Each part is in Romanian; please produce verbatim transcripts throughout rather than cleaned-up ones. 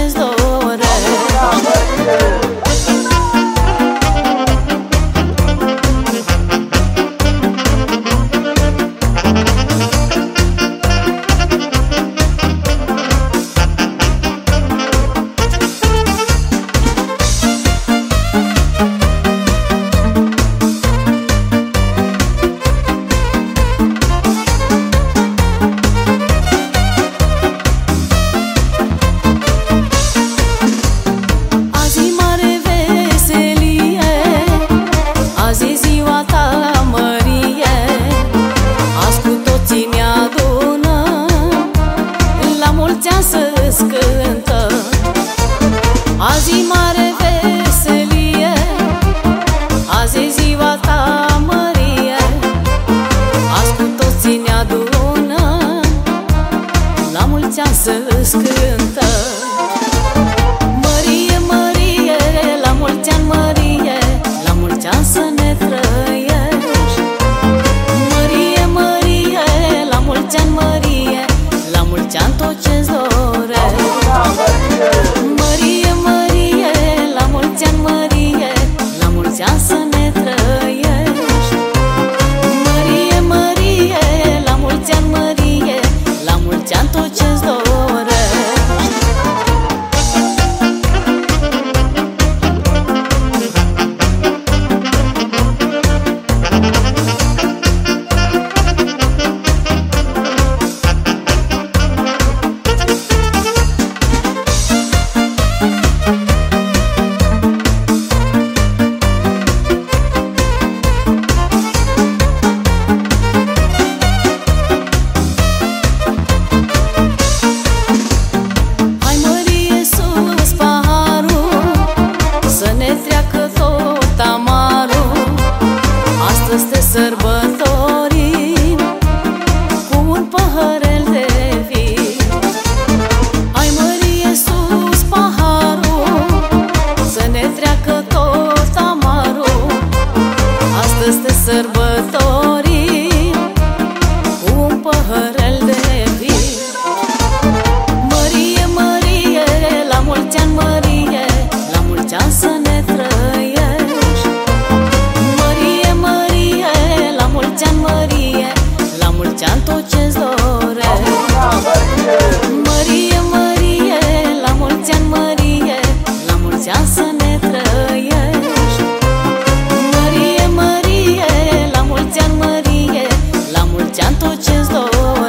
ce-ți dorești. Să-ți cântă. Azi e mare veselie, azi e ziua ta, Mărie. Azi cu toții ne adună, la mulți ani să-ți cântă. Mărie, Mărie, la mulți ani, Mărie, la mulți ani să ne trăiești. Mărie, Mărie, la mulți ani, Mărie, la mulți ani tot ce-ți dorești. Mărie, Mărie, la mulți ani, Mărie, la mulți ani să ne trăiești. Mărie, Mărie, la mulți ani, Mărie, la mulți ani tot ce-ți dorești. Astăzi te sărbătorim cu un păhărel de vin. Hai, Mărie, sus paharul, să ne treacă tot amarul. Astăzi te sărbătorim cu un păhărel de vin. Mărie, Mărie, la mulți ani, Mărie, la mulți ani să ne trăiești. Mărie, la mulți ani tot ce-ți dorești. Mărie, Mărie, la mulți ani, Mărie, la mulți ani să ne trăiești. Mărie, Mărie, la mulți ani, Mărie, la mulți ani tot ce-ți dorești.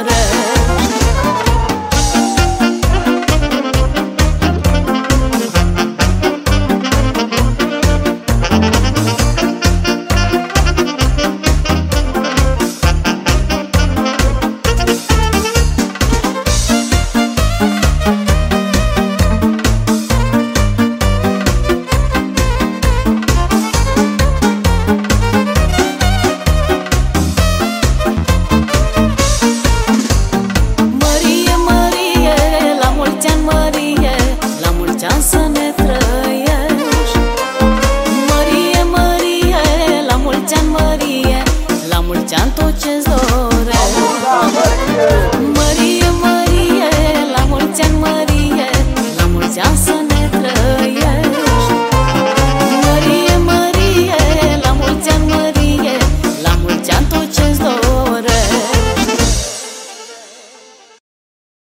Să ne trăiești. Mărie, Mărie, la mulți ani, Mărie, la mulți ani tot ce-ți dorești. Mărie, Mărie, la mulți ani, Mărie, la mulți ani să